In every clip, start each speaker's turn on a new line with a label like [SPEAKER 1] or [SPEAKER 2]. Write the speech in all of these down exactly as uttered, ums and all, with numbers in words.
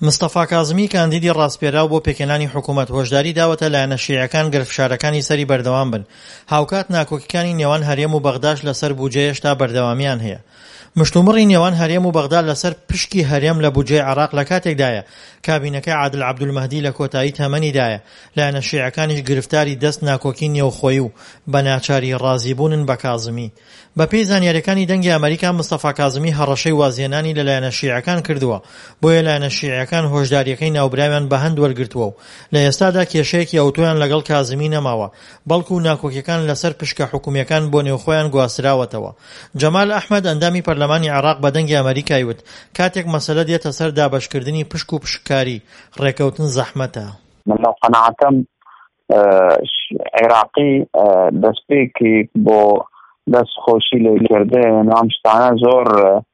[SPEAKER 1] مستەفا کازمی کاندیدی ڕاستپێراو بۆ پێکێنانی حکوومەت هۆشداری داوەتە لایەنە شیعەکان گرفتشارەکانی سەری بەردەوام بن. هاوکات ناکۆکیەکانی نێوان هەرێم و بەغداش لەسەر بودجێ هێشتا بەردەوامیان هەیە. مشتومڕی نێوان هەرێم و بەغدا لەسەر پشکی هەرێم لە بودجێ عێراق لە کاتێکدایە کابینەکەی عادل عەبدولمەهدی لە کۆتایی تەمەنیدایە. لایەنە شیعەکانیش گرفتاری دەست ناکۆکی نێوخۆیی و بە ناچاری ڕازیبوونن بە کازمی. بەپێی زانیاریەکانی دەنگی ئەمریکا مستەفا کازمی هەڕەشەی وازیێنانی لەلایەنە شیعەکان کردووە، بۆیە لایەنە شیعەکان هۆشداریەکەی ناوبراویان بە هەند وەرگرتووە و لە ئێستادا کێشەیەکی ئەوتۆیان لەگەڵ کازمی نەماوە، بەڵکو ناکۆکیەکان لەسەر پشکە حکومیەکان بۆ نێوخۆیان گواستراوەتەوە. جەمال ئەحمەد ئەندامی پەرلەمانی عێراق بە دەنگی ئەمریکای وت کاتێک مەسەلە دێتە سەر دابەشکردنی پشک و پشککاری ڕێکەوتن زەحمەتە.
[SPEAKER 2] من لەو قەناعەتم عێراقی دەستپێکی بۆ دەستخۆشی لێکردن ئەم شتانە زۆر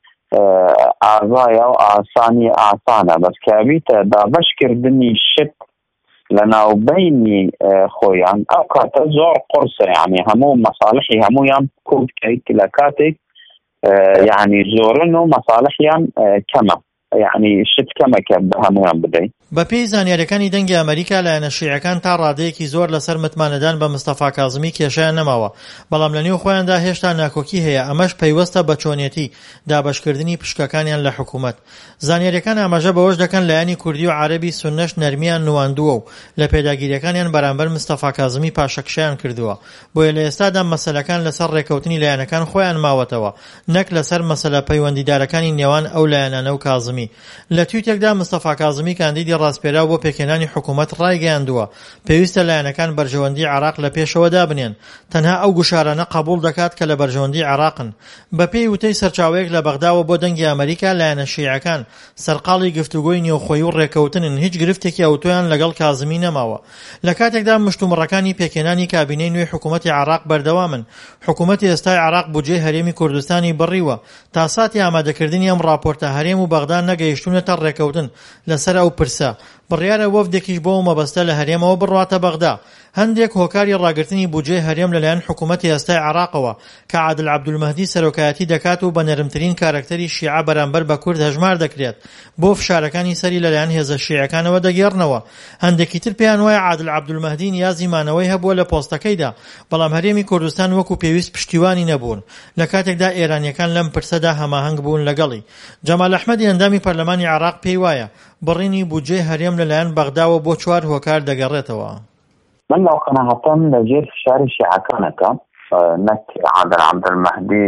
[SPEAKER 2] ئازایە و ئاسانی ئاسانە، بەس کابیتە دابەشکردنی شت لە ناوبەینی خۆیان ئەو کاتە زۆر قورسە، یعنی هەموو مەساڵحی هەموویان کۆبکەیت لە کاتێک یعنی زۆرن و مەساڵحیان کەمە، یعنی شت کەمەکە بە هەمویان بدەیت.
[SPEAKER 1] بەپێی زانیاریەکانی دەنگی ئەمریکا لایەنە شیعەکان تا ڕادەیەکی زۆر لەسەر متمانەدان بە مستەفا کازمی کێشەیان نەماوە، بەڵام لە نێو خۆیاندا هێشتا ناکۆکی هەیە، ئەمەش پەیوەستە بە چۆنیەتی دابەشکردنی پشکەکانیان لە حکوومەت. زانیاریەکان ئاماژە بەوەش دەکەن لایەنی کوردی و عەرەبی سوننەش نەرمیان نواندووە و لە پێداگیریەکانیان بەرامبەر مستەفا کازمی پاشەکشەیان کردووە، بۆیە لە ئێستادا مەسەلەکان لەسەر ڕێکەوتنی لایەنەکان خۆیان ماوەتەوە، نەک لەسەر مەسەلە پەیوەندیدارەکانی نێوان ئەو لایەنانە و کازمی. لە تویتێکدا مستەفا کازمی کاندیدی ڕاستپێراو بۆ پێکێنانی حکوومەت ڕایگەیاندووە پێویستە لایەنەکان بەرژەوەندی عێراق لە پێشەوە دابنێن، تەنها ئەو گوشارانە قبول دەکات کە لە بەرژەوەندی عێراقن. بەپێی وتەی سەرچاوەیەک لە بەغداوە بۆ دەنگی ئەمریکا لایەنە شیعەکان سەرقاڵی گفتوگۆی نێوخۆیی و ڕێکەوتنن، هیچ گرفتێکی ئەوتۆیان لەگەڵ کازمی نەماوە. لە کاتێکدا مشتومڕەکانی پێکێنانی کابینەی نوێی حکوومەتی عێراق بەردەوامن، حکوومەتی ئێستای عێراق بودجێی هەرێمی کوردستانی بڕیوە، تا ساتی ئامادەکردنی ئەم ڕاپۆرتە هەرێم و بەغدا نەگەیشتونەتە ڕێکەوتن لەسەر ئەو پرسە. بڕیارە وەفدێکیش بۆ مەبەستە لە هەرێمەوە بڕواتە بەغدا. هەندێک هۆکاری ڕاگررتنی بودجێ هەرێم لەلایەن حکوومەتی ئێستای عێراقەوە کە عادل عەبدولمەهدی سەرۆکایەتی دەکات و بە نەرمترین کارکتەری شیعە بەرامبەر بە کورد هەژمار دەکرێت، بۆ فشارەکانی سەری لەلایەن هێزە شیعەکانەوە دەگێڕنەوە. هەندێکی تر پێیان وایە عادل عەبدولمەهدی نیازی مانەوەی هەبووە لە پۆستەکەیدا، بەڵام هەرێمی کوردستان وەکو پێویست پشتیوانی نەبوون، لە کاتێکدا ئێرانیەکان لەم پرسەدا هەماهەنگ بوون لەگەڵی. جەمال ئەحمەدی ئەندامی پەرلەمانی عێراق پێی وایە بڕینی بودجێ هەرێم لەلایەن بەغداوە بۆ چوار هۆکار دەگەڕێتەوە.
[SPEAKER 2] من لەو قەناعەتەم لەژێر فشاری شیعەکانەکە، نەک عادل عەبدولمەهدی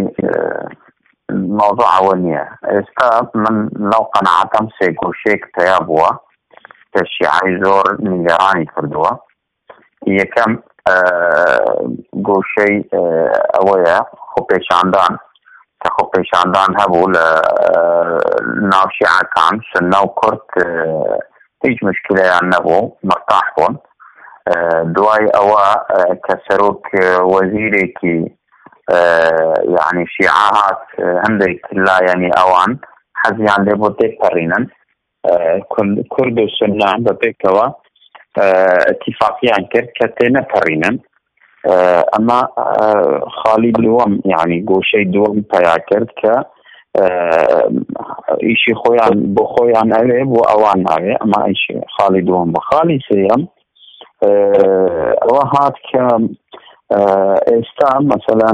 [SPEAKER 2] موضوع ئەوە نییە. ئێستا من لەو قەناعەتەم سێ گۆشەیەک تەیا بووە کە شیعەی زۆر نیگەرانی کردووە. یەکەم گۆشەی ئەوەیە خۆپێشاندان کە خۆپێشاندان هەبوو لە ناو شیعەکان، سنە و کورد هیچ مشکلەیان نەبوو، مرتاح بوون. دوای ئەوە کە سەرۆک وەزیرێکی یعنی شیعە هات، هەندێک لایەنی ئەوان حەزیان لێ بۆ تێپەڕینن، کورد و سنە بەپێکەوە اتفاقیان کرد کە تێنەپەڕینن. ئەمە خاڵی دووەم، یعنی گۆشەی دووەم پیا کرد کە ئیشی خۆیان بۆ خۆیان ئەوێ بۆ ئەوان ناوێ، ئەمە ئیشی خاڵی دووەم. بە خاڵی سێیەم ئەوە هات کە ئێستا مەسەلەن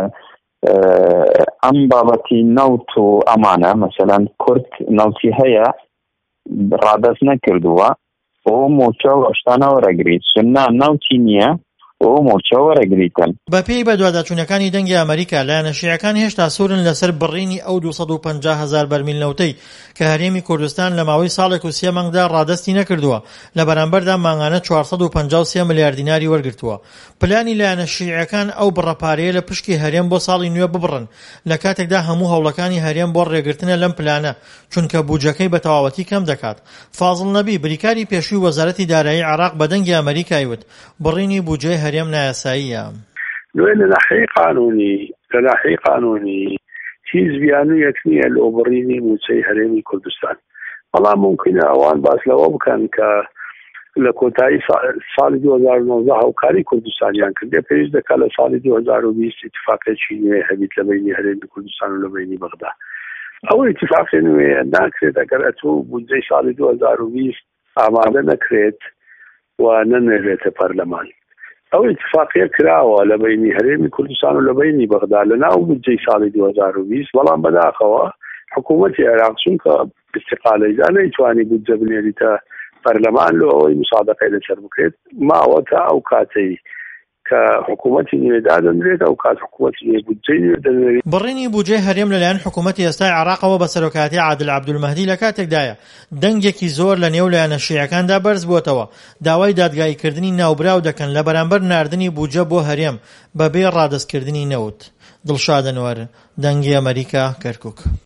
[SPEAKER 2] ئەم بابەتی نەوت و ئەمانە، مەسەلەن کورد نەوتی هەیە ڕادەست نەکردووە، ئەو موچە و ئەشتانە وەرەگریت، سنە نەوتی نییە ئەو موچە وەرەگریتن.
[SPEAKER 1] بەپێی بەدواداچوونەکانی دەنگی ئەمریکا لایەنە شیعەکان هێشتا سوورن لەسەر بڕینی ئەو دووسەد و پەنجا هەزار بەرمیل نەوتەی کە هەرێمی کوردستان لە ماوەی ساڵێک و سێ مانگدا ڕادەستی نەکردووە، لە بەرامبەردا مانگانە چوارسەد و پەنجا و سێ ملیار دیناری وەرگرتووە. پلانی لایەنە شیعەکان ئەو بڕەپارەیە لە پشکی هەرێم بۆ ساڵی نوێ ببڕن، لە کاتێکدا هەموو هەوڵەکانی هەرێم بۆ ڕێگرتنە لەم پلانە، چونکە بودجەکەی بە تەواوەتی کەم دەکات. فازڵ نەبی بریکاری پێشووی وەزارەتی دارایی عێراق بە دەنگی ئەمریکای وت بڕینی بودجەی هەرێم نایاساییە.
[SPEAKER 3] لە ناحیەی قانونی لە ناحیەی قانونی حیزبیان و یەک نییە لۆ بڕینی موچەی هەرێمی کوردستان، بەڵام ممکنە ئەوان باس لەوە بکەن کە لە کۆتایی ساڵی دوو هەزار و نۆزدە هاوکاری کوردستانیان کردێ، پێویست دەکات لە ساڵی دوو هەزار و بیست اتفاقێکی نوێ هەبیت لە بینی هەرێمی کوردستان و لە بینی بەغدا. ئەو اتفاقی نوێ ناکرێت ئەگەر ئەتوو بودجەی ساڵی دوو هەزار و بیست ئامادە نەکرێت و نەنێرێتە پەرلەمان. ئەو اتفاقیە کراوە لە بینی هەرێمی کوردستان و لە بینی بەغدا لە ناو بودجەی ساڵی دوو هەزار و بیست، بەڵام بەداخەوە حکوومەتی عێراق چونکە استقالەیدا نەیتوانی بودجە بنێریتە پەرلەمان لۆ ئەوەی مسادقەی لەسەر بکرێت، ماوە تا ئەو کاتەی کە حکوومەتی نوێدا دەنرێت ئەو کات حکوومەتی نوێ بودجەی نوێ دەنرێت.
[SPEAKER 1] بڕینی بودجەی هەرێم لەلایەن حکوومەتی ئێستای عێراقەوە بە سەرۆکاتی عادل عەبدولمەهدی لە کاتێکدایە دەنگێکی زۆر لە نێو لایەنە شیعەکاندا بەرز بووەتەوە، داوای دادگاییکردنی ناوبراو دەکەن لە بەرامبەر ناردنی بودجە بۆ هەرێم بەبێ ڕادەستکردنی نەوت. دڵشاد ئەنوەر، دەنگی ئەمریکا، کەرکووک.